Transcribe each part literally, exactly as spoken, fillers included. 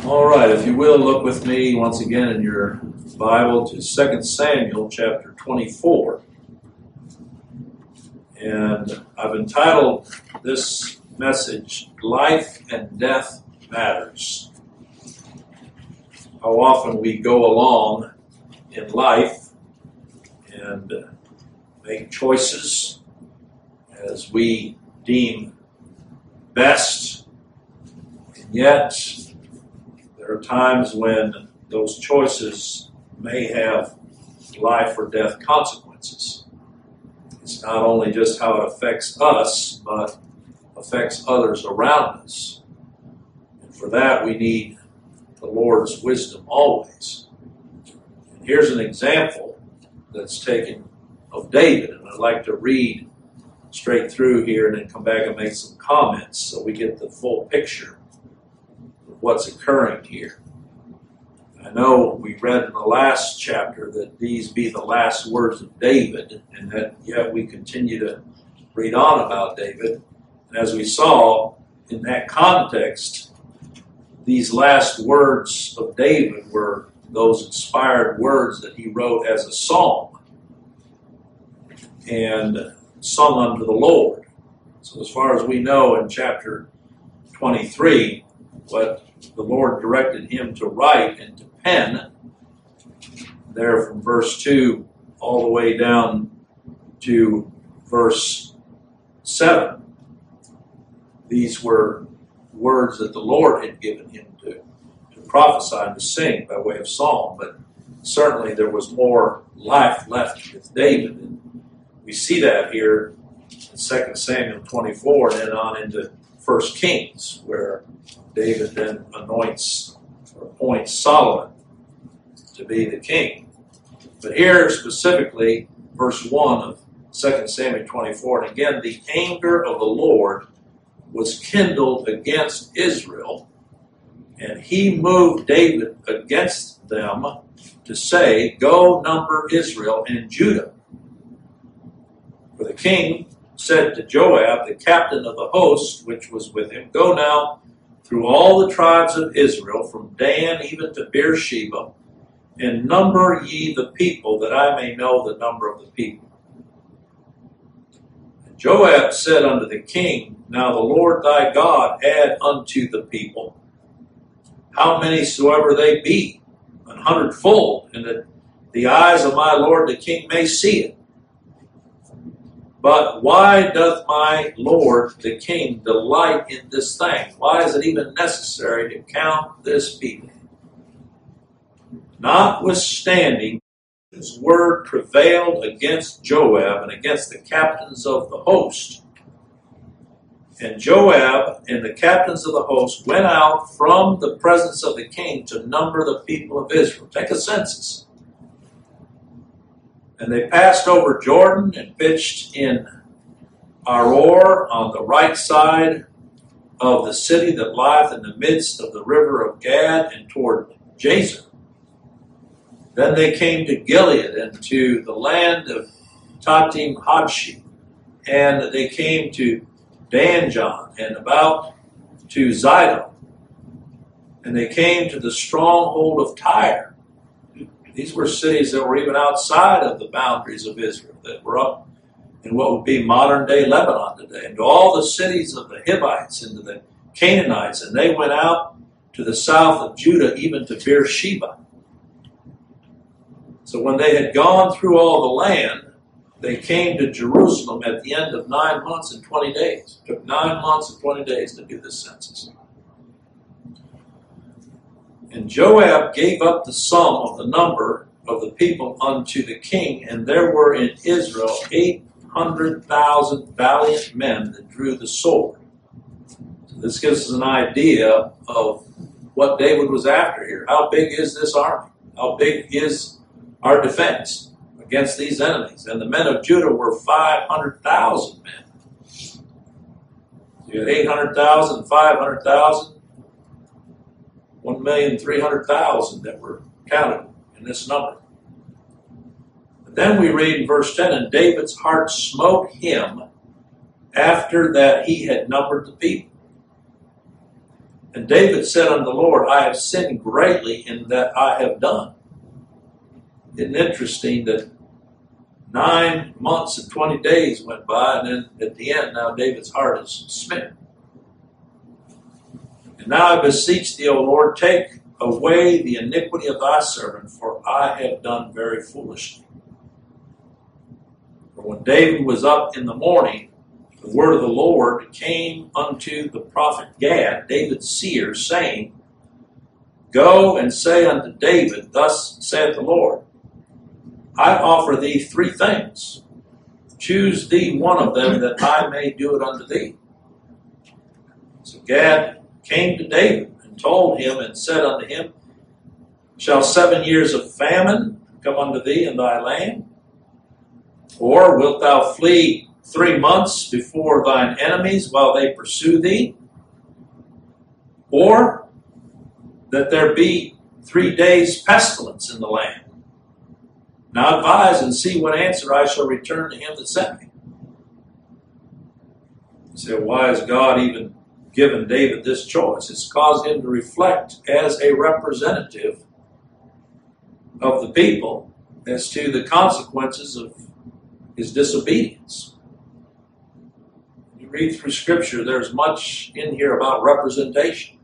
All right, if you will, look with me once again in your Bible to Second Samuel chapter twenty-four. And I've entitled this message, Life and Death Matters. How often we go along in life and make choices as we deem best, and yet there are times when those choices may have life or death consequences. It's not only just how it affects us, but affects others around us. And for that, we need the Lord's wisdom always. And here's an example that's taken of David, and I'd like to read straight through here and then come back and make some comments so we get the full picture of what's occurring here. I know we read in the last chapter that these be the last words of David, and that yet we continue to read on about David. And as we saw in that context, these last words of David were those inspired words that he wrote as a psalm and sung unto the Lord. So as far as we know in chapter twenty-three, what the Lord directed him to write and to pen, there from verse two all the way down to verse seven, these were words that the Lord had given him to, to prophesy and to sing by way of psalm. But certainly there was more life left with David. And we see that here in Second Samuel twenty-four and then on into First Kings, where David then anoints or appoints Solomon to be the king. But here specifically, verse one of Second Samuel twenty-four, and again, the anger of the Lord was kindled against Israel, and he moved David against them to say, Go number Israel and Judah. For the king said to Joab, the captain of the host, which was with him, Go now through all the tribes of Israel, from Dan even to Beersheba, and number ye the people, that I may know the number of the people. And Joab said unto the king, Now the Lord thy God add unto the people, how many soever they be, an hundredfold, and that the eyes of my lord the king may see it. But why doth my lord the king delight in this thing? Why is it even necessary to count this people? Notwithstanding, his word prevailed against Joab and against the captains of the host. And Joab and the captains of the host went out from the presence of the king to number the people of Israel. Take a census. And they passed over Jordan and pitched in Aroer on the right side of the city that lieth in the midst of the river of Gad and toward Jazer. Then they came to Gilead and to the land of Tatim Hodshi, and they came to Danjon and about to Zidon, and they came to the stronghold of Tyre. These were cities that were even outside of the boundaries of Israel, that were up in what would be modern-day Lebanon today, and to all the cities of the Hivites and to the Canaanites, and they went out to the south of Judah, even to Beersheba. So when they had gone through all the land, they came to Jerusalem at the end of nine months and twenty days. It took nine months and twenty days to do this census. And Joab gave up the sum of the number of the people unto the king, and there were in Israel eight hundred thousand valiant men that drew the sword. So this gives us an idea of what David was after here. How big is this army? How big is our defense against these enemies? And the men of Judah were five hundred thousand men. So you had eight hundred thousand, five hundred thousand. one million three hundred thousand that were counted in this number. But then we read in verse ten, and David's heart smote him after that he had numbered the people. And David said unto the Lord, I have sinned greatly in that I have done. Isn't it interesting that nine months and twenty days went by, and then at the end, now David's heart is smitten. And now I beseech thee, O Lord, take away the iniquity of thy servant, for I have done very foolishly. For when David was up in the morning, the word of the Lord came unto the prophet Gad, David's seer, saying, Go and say unto David, Thus saith the Lord, I offer thee three things. Choose thee one of them, that I may do it unto thee. So Gad came to David and told him and said unto him, Shall seven years of famine come unto thee in thy land? Or wilt thou flee three months before thine enemies while they pursue thee? Or that there be three days pestilence in the land? Now advise and see what answer I shall return to him that sent me. You say, why has God even given David this choice? It's caused him to reflect as a representative of the people as to the consequences of his disobedience. You read through Scripture, there's much in here about representation.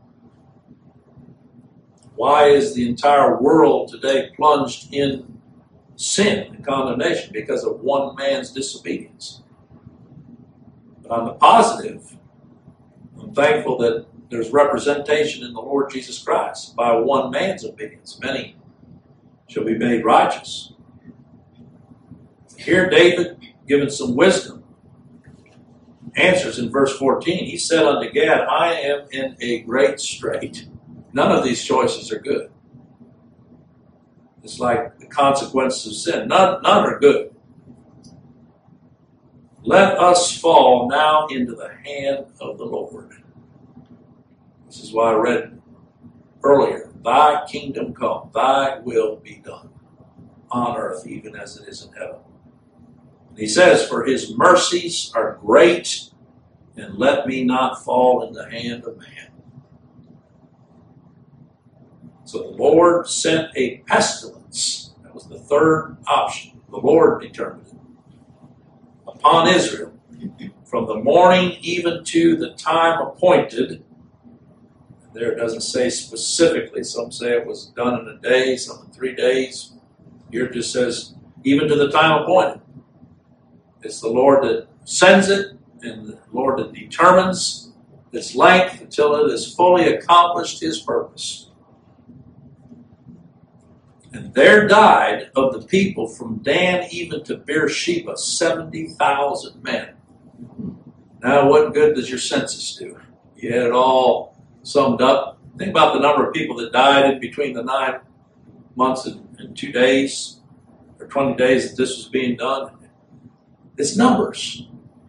Why is the entire world today plunged in sin and condemnation? Because of one man's disobedience. But on the positive, I'm thankful that there's representation in the Lord Jesus Christ. By one man's obedience, many shall be made righteous. Here David, given some wisdom, answers in verse fourteen. He said unto Gad, I am in a great strait. None of these choices are good. It's like the consequences of sin. None, none are good. Let us fall now into the hand of the Lord. This is why I read earlier, Thy kingdom come, Thy will be done on earth even as it is in heaven. And he says, For his mercies are great, and let me not fall in the hand of man. So the Lord sent a pestilence. That was the third option. The Lord determined it. Upon Israel, from the morning even to the time appointed. There it doesn't say specifically. Some say it was done in a day, some in three days. Here it just says, even to the time appointed. It's the Lord that sends it, and the Lord that determines its length until it has fully accomplished his purpose. And there died of the people from Dan even to Beersheba seventy thousand men. Now, what good does your census do? You had it all summed up. Think about the number of people that died in between the nine months and, and two days, or twenty days that this was being done. It's numbers.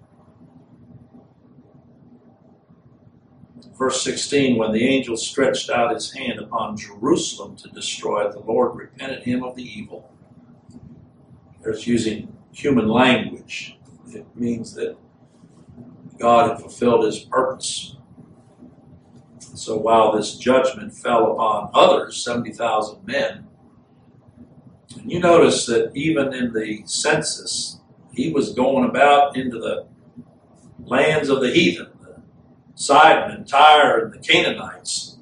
Verse sixteen, when the angel stretched out his hand upon Jerusalem to destroy it, the Lord repented him of the evil. There's using human language. It means that God had fulfilled his purpose. So while this judgment fell upon others, seventy thousand men, and you notice that even in the census, he was going about into the lands of the heathen, the Sidon and Tyre and the Canaanites.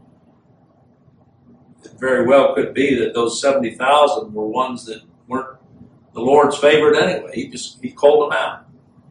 It very well could be that those seventy thousand were ones that weren't the Lord's favorite anyway. He just he called them out.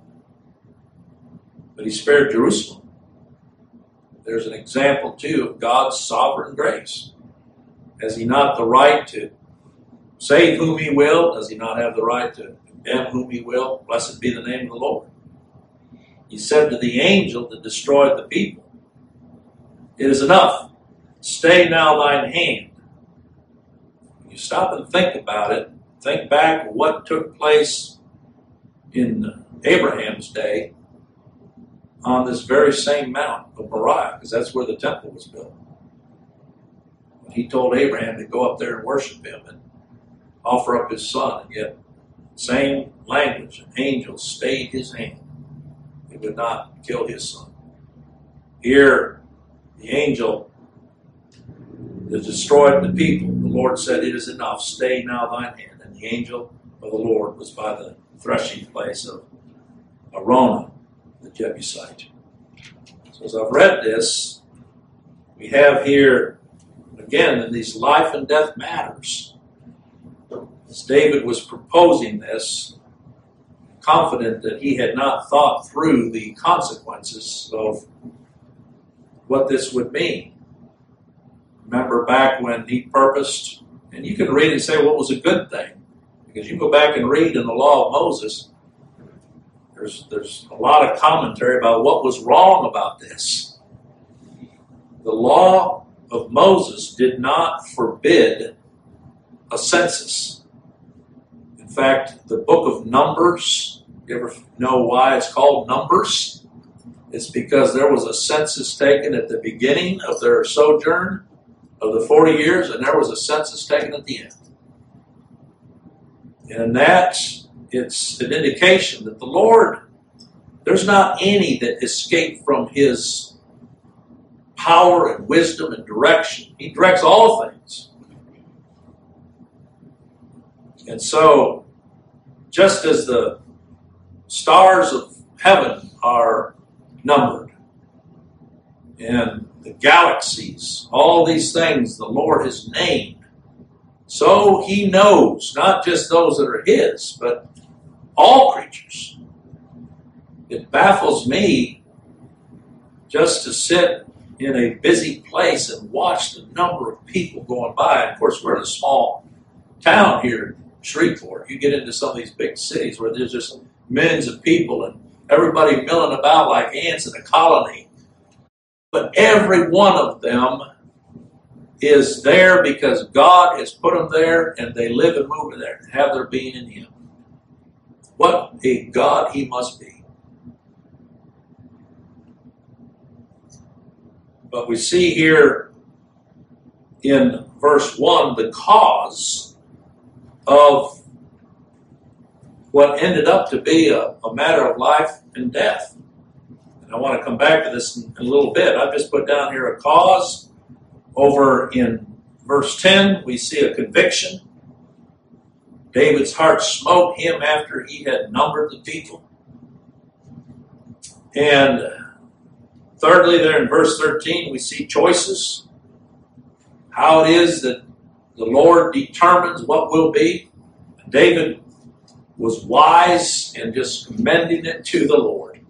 But he spared Jerusalem. There's an example, too, of God's sovereign grace. Has he not the right to save whom he will? Does he not have the right to condemn whom he will? Blessed be the name of the Lord. He said to the angel that destroyed the people, It is enough. Stay now thine hand. When you stop and think about it, think back what took place in Abraham's day on this very same mount of Moriah, because that's where the temple was built. He told Abraham to go up there and worship him and offer up his son, and yet same language, an angel stayed his hand. He would not kill his son. Here, the angel that destroyed the people, the Lord said, "It is enough, stay now thine hand." And the angel of the Lord was by the threshing place of Araunah, the Jebusite. So as I've read this, we have here, again, in these life and death matters, as David was proposing this, confident that he had not thought through the consequences of what this would mean. Remember back when he purposed, and you can read and say, well, it was a good thing. Because you go back and read in the law of Moses, there's, there's a lot of commentary about what was wrong about this. The law of Moses did not forbid a census. In fact, the book of Numbers, you ever know why it's called Numbers? It's because there was a census taken at the beginning of their sojourn of the forty years, and there was a census taken at the end. And in that, it's an indication that the Lord, there's not any that escape from His power and wisdom and direction. He directs all things. And so, just as the stars of heaven are numbered, and the galaxies, all these things the Lord has named, so He knows not just those that are His, but all creatures. It baffles me just to sit in a busy place and watch the number of people going by. And of course, we're in a small town here in Shreveport. You get into some of these big cities where there's just millions of people and everybody milling about like ants in a colony. But every one of them is there because God has put them there, and they live and move there and have their being in Him. What a God He must be. But we see here in verse one the cause of what ended up to be a, a matter of life and death. And I want to come back to this in a little bit. I've just put down here a cause. Over in verse ten, we see a conviction. David's heart smote him after he had numbered the people. And thirdly, there in verse thirteen, we see choices. How it is that the Lord determines what will be. David was wise in just commending it to the Lord.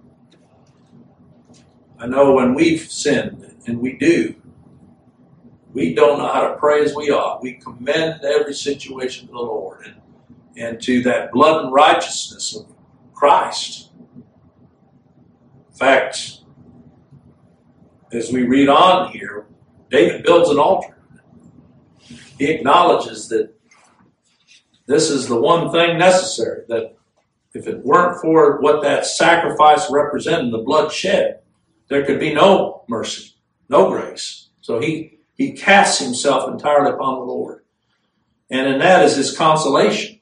I know when we've sinned, and we do, we don't know how to pray as we ought. We commend every situation to the Lord and, and to that blood and righteousness of Christ. In fact, as we read on here, David builds an altar. He acknowledges that this is the one thing necessary, that if it weren't for what that sacrifice represented, the blood shed, there could be no mercy, no grace. So he He casts himself entirely upon the Lord. And in that is his consolation.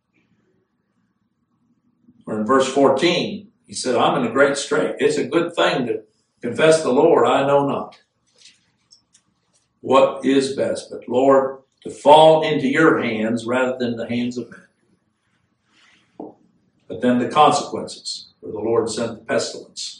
Or in verse fourteen, he said, I'm in a great strait. It's a good thing to confess the Lord, I know not what is best, but Lord, to fall into your hands rather than the hands of men. But then the consequences, where the Lord sent the pestilence.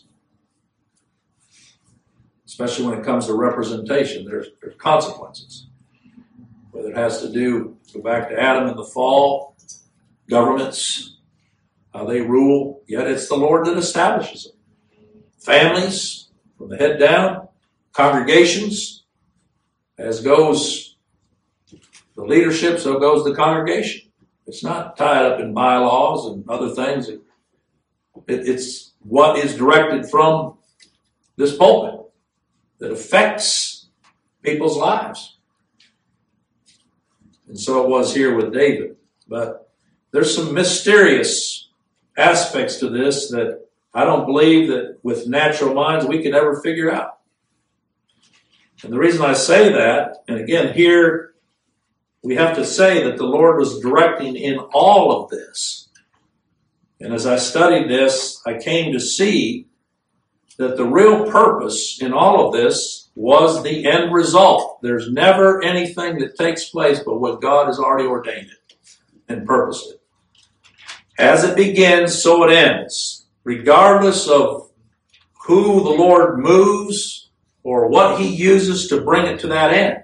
Especially when it comes to representation, there's, there's consequences. Whether it has to do, go back to Adam and the fall, governments, how they rule, yet it's the Lord that establishes them. Families, from the head down, congregations, as goes the leadership, so goes the congregation. It's not tied up in bylaws and other things. It, it, it's what is directed from this pulpit that affects people's lives. And so it was here with David. But there's some mysterious aspects to this that I don't believe that with natural minds we could ever figure out. And the reason I say that, and again here, we have to say that the Lord was directing in all of this. And as I studied this, I came to see that the real purpose in all of this was the end result. There's never anything that takes place but what God has already ordained it and purposed it. As it begins, so it ends. Regardless of who the Lord moves or what he uses to bring it to that end.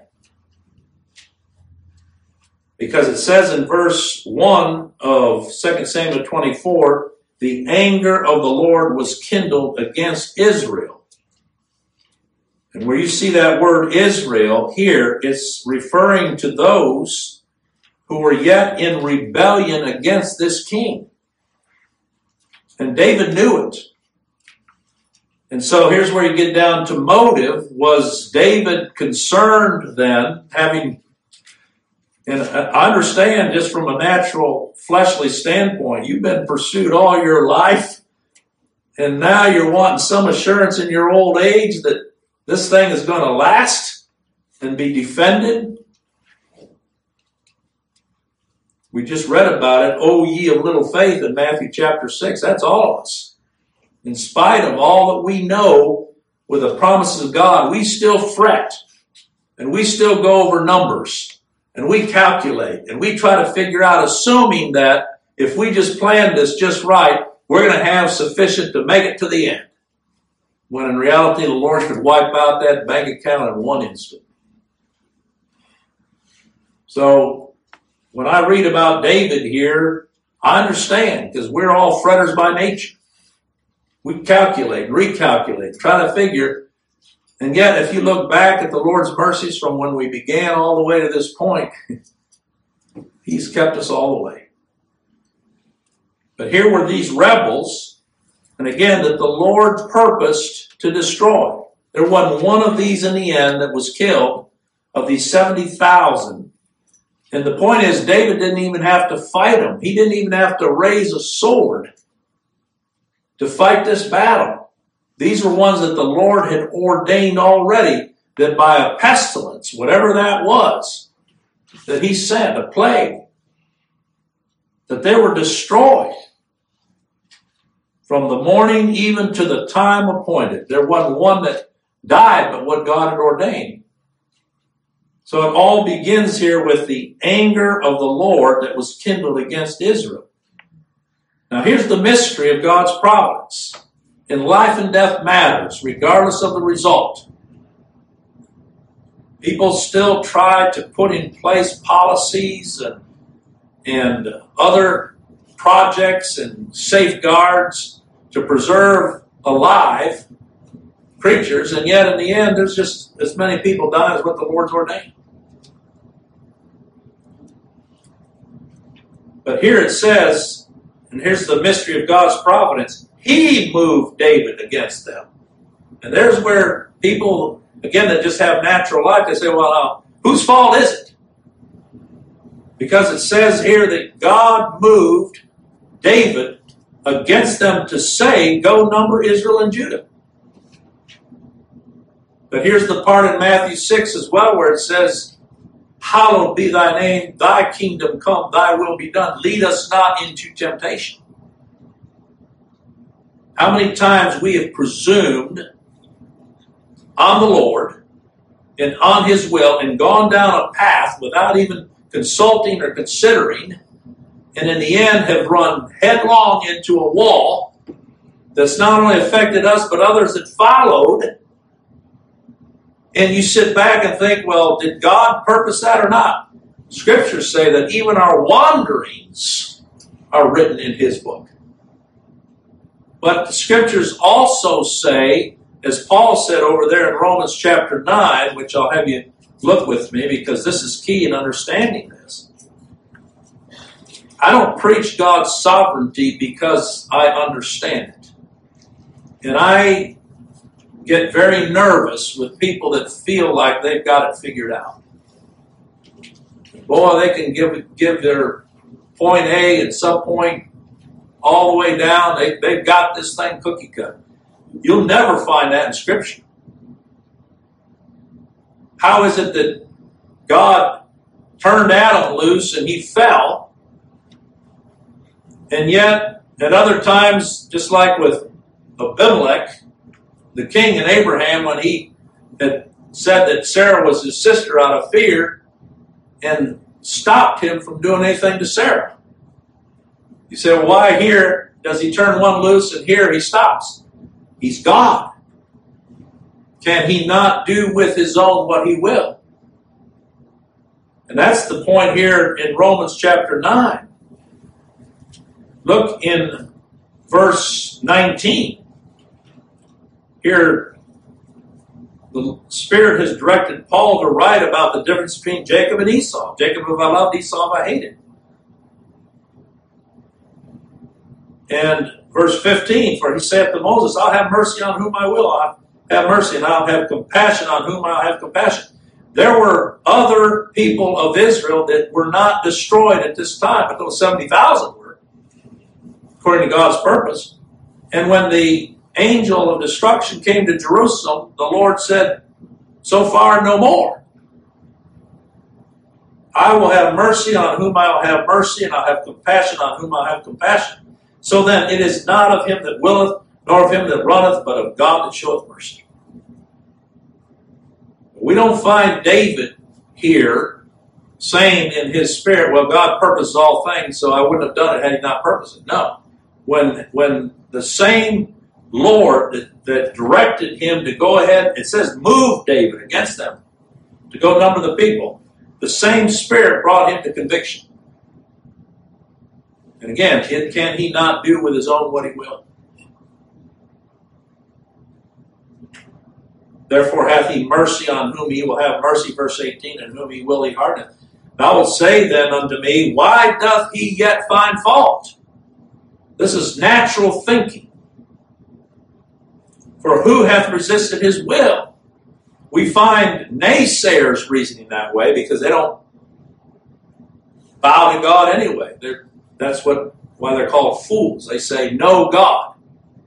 Because it says in verse one of Second Samuel twenty-four, the anger of the Lord was kindled against Israel. And where you see that word Israel here, it's referring to those who were yet in rebellion against this king. And David knew it. And so here's where you get down to motive. Was David concerned then, having, and I understand just from a natural fleshly standpoint, you've been pursued all your life, and now you're wanting some assurance in your old age that this thing is going to last and be defended. We just read about it, O ye of little faith, in Matthew chapter six. That's all of us. In spite of all that we know with the promises of God, we still fret. And we still go over numbers. And we calculate. And we try to figure out, assuming that if we just plan this just right, we're going to have sufficient to make it to the end. When in reality, the Lord could wipe out that bank account in one instant. So, when I read about David here, I understand, because we're all fretters by nature. We calculate, recalculate, try to figure. And yet, if you look back at the Lord's mercies from when we began all the way to this point, he's kept us all the way. But here were these rebels, and again, that the Lord purposed to destroy. There wasn't one of these in the end that was killed of these seventy thousand. And the point is, David didn't even have to fight them. He didn't even have to raise a sword to fight this battle. These were ones that the Lord had ordained already, that by a pestilence, whatever that was, that he sent, a plague, that they were destroyed. From the morning even to the time appointed. There wasn't one that died but what God had ordained. So it all begins here with the anger of the Lord that was kindled against Israel. Now here's the mystery of God's providence. In life and death matters, regardless of the result. People still try to put in place policies and, and other projects and safeguards to preserve alive creatures, and yet in the end there's just as many people die as what the Lord's ordained. But here it says, and here's the mystery of God's providence, he moved David against them. And there's where people, again, that just have natural life, they say, well, uh, whose fault is it? Because it says here that God moved David against them to say, go number Israel and Judah. But here's the part in Matthew six as well where it says, hallowed be thy name, thy kingdom come, thy will be done. Lead us not into temptation. How many times we have presumed on the Lord and on his will and gone down a path without even consulting or considering, and in the end have run headlong into a wall that's not only affected us but others that followed. And you sit back and think, well, did God purpose that or not? Scriptures say that even our wanderings are written in his book. But the scriptures also say, as Paul said over there in Romans chapter nine, which I'll have you look with me because this is key in understanding this. I don't preach God's sovereignty because I understand it. And I get very nervous with people that feel like they've got it figured out. Boy, they can give give their point A and sub-point all the way down. They, they've got this thing cookie cut. You'll never find that in Scripture. How is it that God turned Adam loose and he fell, and yet at other times, just like with Abimelech, the king and Abraham, when he had said that Sarah was his sister out of fear and stopped him from doing anything to Sarah. You say, well, why here does he turn one loose and here he stops? He's God. Can he not do with his own what he will? And that's the point here in Romans chapter nine. Look in verse nineteen. Here, the Spirit has directed Paul to write about the difference between Jacob and Esau. Jacob have I loved, Esau have I hated. And verse fifteen, for he saith to Moses, I'll have mercy on whom I will. I'll have mercy, and I'll have compassion on whom I'll have compassion. There were other people of Israel that were not destroyed at this time, but those seventy thousand were, according to God's purpose. And when the angel of destruction came to Jerusalem, the Lord said, so far no more. I will have mercy on whom I will have mercy, and I'll have compassion on whom I'll have compassion. So then it is not of him that willeth, nor of him that runneth, but of God that showeth mercy. We don't find David here saying in his spirit, well, God purposes all things, so I wouldn't have done it had he not purposed it. No. When, when the same Lord that, that directed him to go ahead, it says move David against them, to go number the people, the same Spirit brought him to conviction. And again, can, can he not do with his own what he will? Therefore hath he mercy on whom he will have mercy, verse eighteen, and whom he will he hardeneth. And I will say then unto me, why doth he yet find fault? This is natural thinking. For who hath resisted his will? We find naysayers reasoning that way because they don't bow to God anyway. They're, that's what why they're called fools. They say, no God.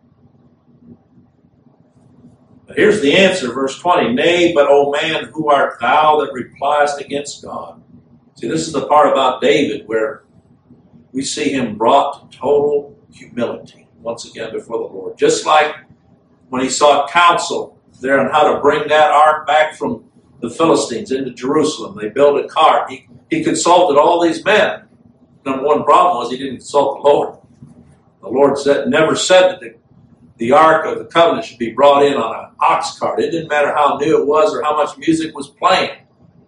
But here's the answer, verse twenty. Nay, but, O man, who art thou that repliest against God? See, this is the part about David where we see him brought to total humility once again before the Lord. Just like when he sought counsel there on how to bring that ark back from the Philistines into Jerusalem. They built a cart. He, he consulted all these men. Number one problem was he didn't consult the Lord. The Lord said, never said that the, the Ark of the Covenant should be brought in on an ox cart. It didn't matter how new it was or how much music was playing.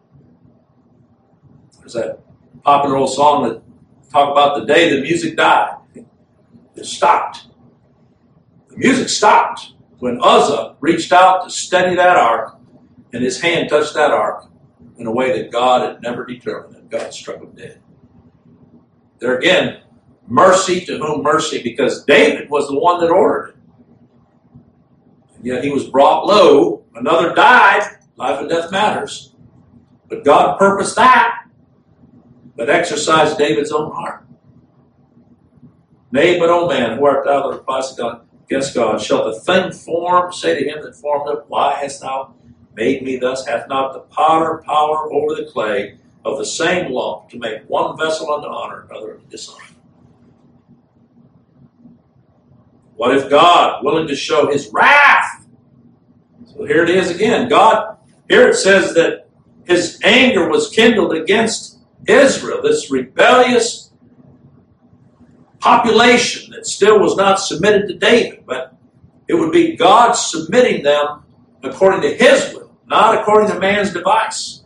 There's that popular old song that talk about the day the music died. It stopped. The music stopped when Uzzah reached out to steady that ark, and his hand touched that ark in a way that God had never determined, and God struck him dead. There again, mercy to whom mercy, because David was the one that ordered it. And yet he was brought low. Another died. Life and death matters. But God purposed that, but exercised David's own heart. Nay, but, O man, who art thou that repliest against God? Shall the thing formed say to him that formed it, why hast thou made me thus? Hath not the potter power over the clay of the same lump to make one vessel unto honor, another unto dishonor? What if God, willing to show his wrath? So here it is again. God, here it says that his anger was kindled against Israel, this rebellious population that still was not submitted to David, but it would be God submitting them according to his will, not according to man's device.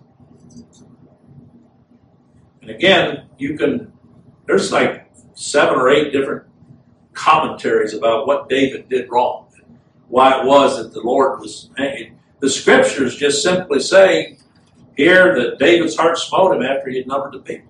And again, you can, there's like seven or eight different commentaries about what David did wrong, why it was that the Lord was angry. The scriptures just simply say here that David's heart smote him after he had numbered the people.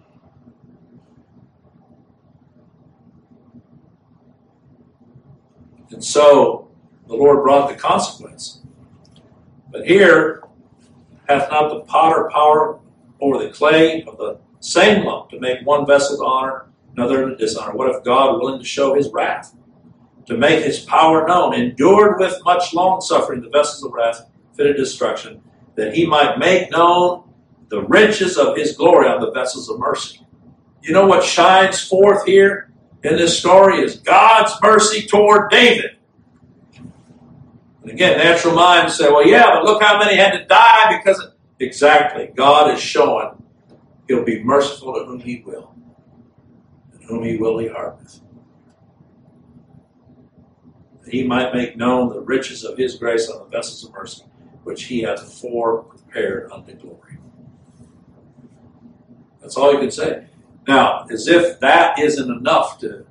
And so the Lord brought the consequence. But here, hath not the potter power over the clay of the same lump to make one vessel to honor, another to dishonor? What if God, willing to show his wrath, to make his power known, endured with much long suffering the vessels of wrath fitted destruction, that he might make known the riches of his glory on the vessels of mercy? You know what shines forth here in this story is God's mercy toward David. And again, natural minds say, well, yeah, but look how many had to die because of... Exactly. God is showing He'll be merciful to whom He will, and whom He will He harvest. That He might make known the riches of His grace on the vessels of mercy, which He hath afore prepared unto glory. That's all you can say. Now, as if that isn't enough to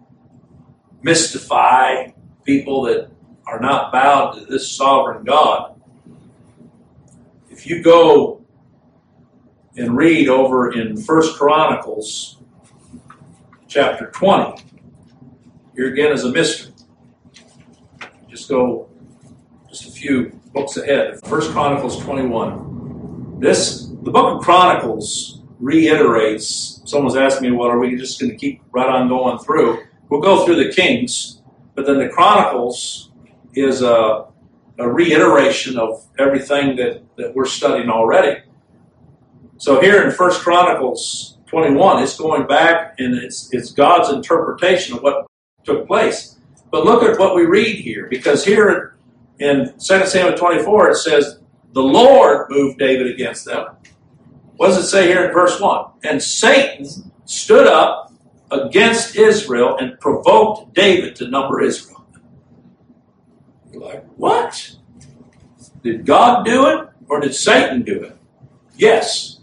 mystify people that are not bowed to this sovereign God, if you go and read over in First Chronicles chapter twenty, here again is a mystery. Just go just a few books ahead. First Chronicles twenty-one. This, the book of Chronicles reiterates, someone's asked me, well, are we just going to keep right on going through? We'll go through the Kings, but then the Chronicles is a, a reiteration of everything that, that we're studying already. So here in First Chronicles twenty-one, it's going back and it's, it's God's interpretation of what took place. But look at what we read here, because here in Second Samuel twenty-four, it says, the Lord moved David against them. What does it say here in verse one? And Satan stood up against Israel and provoked David to number Israel. You're like, what? Did God do it or did Satan do it? Yes.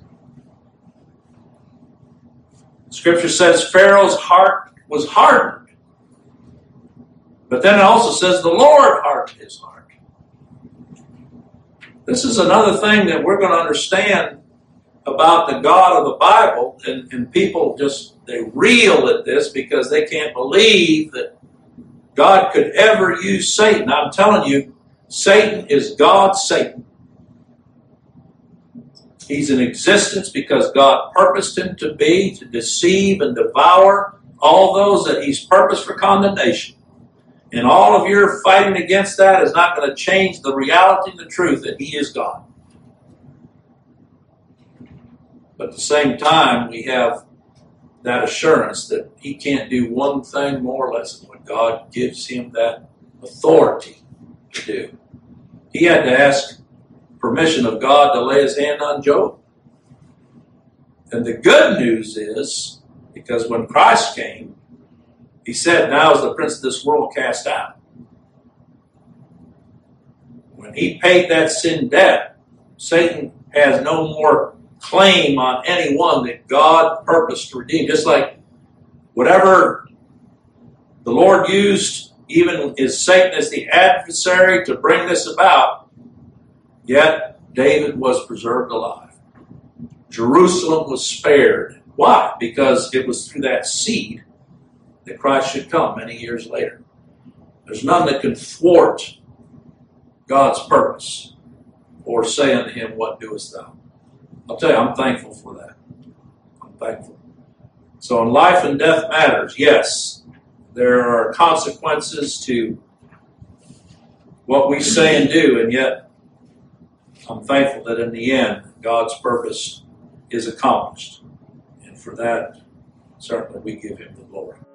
Scripture says Pharaoh's heart was hardened. But then it also says the Lord hardened his heart. This is another thing that we're going to understand about the God of the Bible, and, and people just, they reel at this because they can't believe that God could ever use Satan. I'm telling you, Satan is God's Satan. He's in existence because God purposed him to be, to deceive and devour all those that He's purposed for condemnation. And all of your fighting against that is not going to change the reality and the truth that He is God. But at the same time, we have that assurance that He can't do one thing more or less than what God gives Him that authority to do. He had to ask permission of God to lay His hand on Job. And the good news is, because when Christ came, He said, now is the prince of this world cast out. When He paid that sin debt, Satan has no more claim on anyone that God purposed to redeem. Just like whatever the Lord used, even as Satan as the adversary to bring this about, yet David was preserved alive. Jerusalem was spared. Why? Because it was through that seed that Christ should come many years later. There's none that can thwart God's purpose or say unto Him, what doest thou? I'll tell you, I'm thankful for that. I'm thankful. So in life and death matters, yes, there are consequences to what we say and do, and yet I'm thankful that in the end, God's purpose is accomplished. And for that, certainly we give Him the glory.